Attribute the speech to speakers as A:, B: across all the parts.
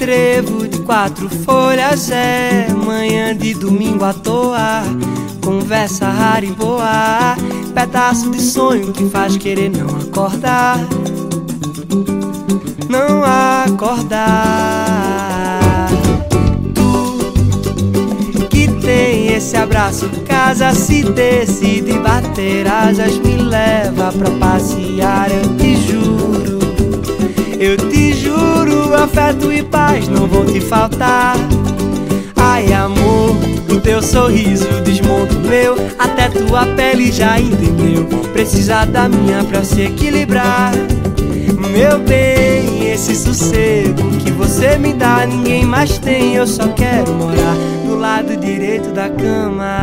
A: trevo de 4 folhas, é manhã de domingo à toa, conversa rara e boa, pedaço de sonho que faz querer não acordar. Não acordar. Tu que tem esse abraço, casa, se decide bater asas, me leva pra passear, eu te juro, afeto e paz não vão te faltar. Ai amor, o teu sorriso desmonta o meu, até tua pele já entendeu, precisa da minha pra se equilibrar. Meu bem, esse sossego que você me dá ninguém mais tem, eu só quero morar do lado direito da cama.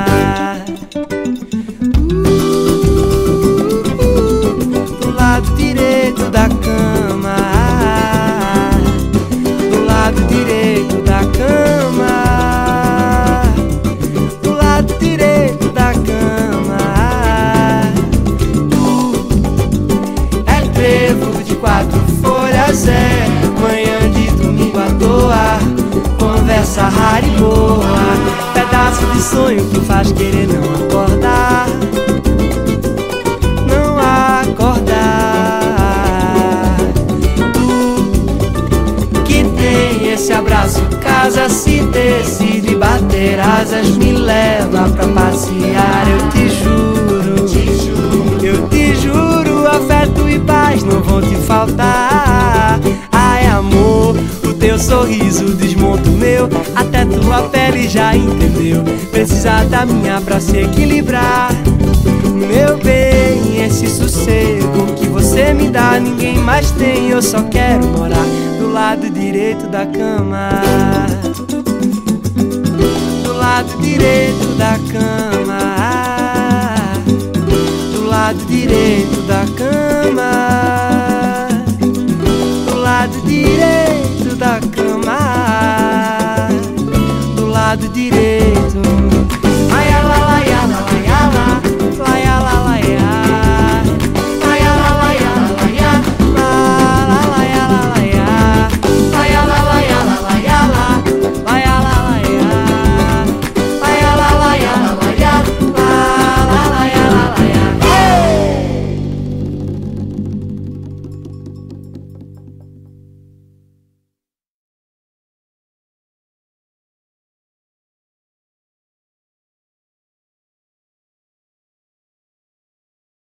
A: Do lado direito da cama, do lado direito da cama, do lado direito da cama. É trevo de 4 folhas, é manhã de domingo à toa, conversa rara e boa, pedaço de sonho que faz querer não acordar. Não acordar. Tu que tem esse abraço, casa, se decide bater asas, me leva pra passear, eu te juro, afeto e paz não vão te faltar. Ai amor, o teu sorriso desmonta o meu, até tua pele já entendeu, precisa da minha pra se equilibrar. Meu bem, esse sossego que você me dá ninguém mais tem, eu só quero morar do lado direito da cama, do lado direito da cama, do lado direito